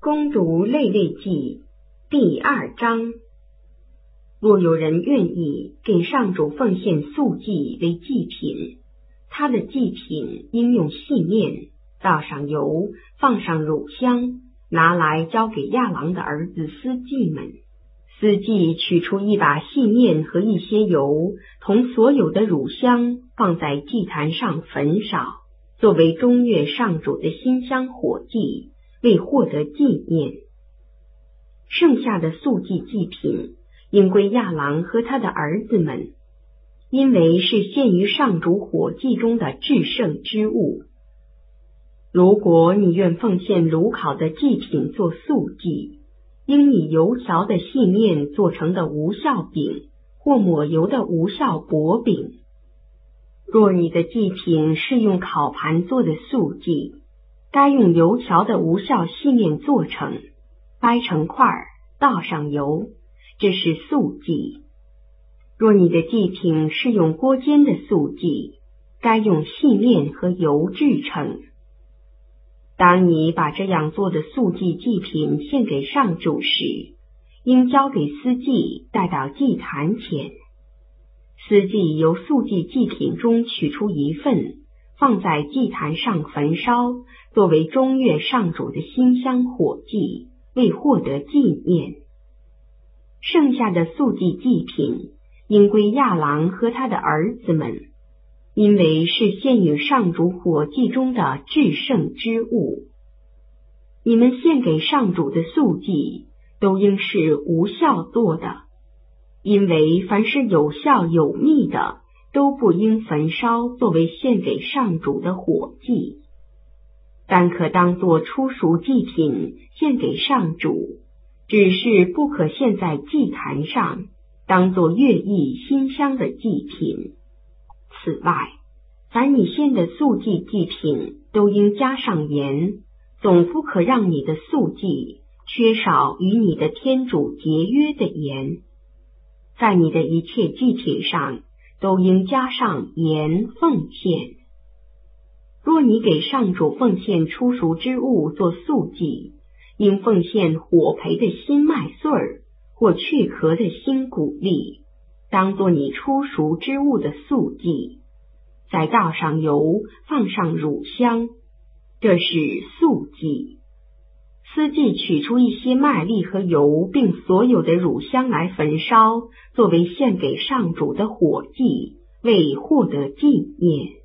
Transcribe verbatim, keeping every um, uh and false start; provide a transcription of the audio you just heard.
恭读类类记第二章。若有人愿意给上主奉献素祭为祭品，他的祭品应用细面，倒上油，放上乳香，拿来交给亚郎的儿子司祭们。司祭取出一把细面和一些油，同所有的乳香，放在祭坛上焚烧，作为中月上主的馨香火祭，为获得纪念。剩下的素祭祭品应归亚郎和他的儿子们，因为是献于上主火祭中的至圣之物。如果你愿奉献炉烤的祭品做素祭，应以油条的细面做成的无酵饼，或抹油的无酵薄饼。若你的祭品是用烤盘做的素祭，该用油条的无酵细面做成，掰成块，倒上油，这是素祭。若你的祭品是用锅煎的素祭，该用细面和油制成。当你把这样做的素祭祭品献给上主时，应交给司祭带到祭坛前。司祭由素祭祭品中取出一份，放在祭坛上焚烧，作为中月上主的馨香火祭，为获得纪念。剩下的素祭祭品应归亚郎和他的儿子们，因为是献与上主火祭中的至圣之物。你们献给上主的素祭都应是无酵做的，因为凡是有酵有蜜的，都不应焚烧作为献给上主的火祭，但可当作初熟祭品献给上主，只是不可献在祭坛上，当作乐意馨香的祭品。此外，凡你献的素祭祭品都应加上盐，总不可让你的素祭缺少与你的天主节约的盐。在你的一切祭品上都应加上盐奉献。若你给上主奉献初熟之物做素祭，应奉献火培的新麦穗儿或去壳的新谷粒，当作你初熟之物的素祭，再倒上油，放上乳香，这是素祭。司祭取出一些麦粒和油，并所有的乳香来焚烧，作为献给上主的火祭，为获得纪念。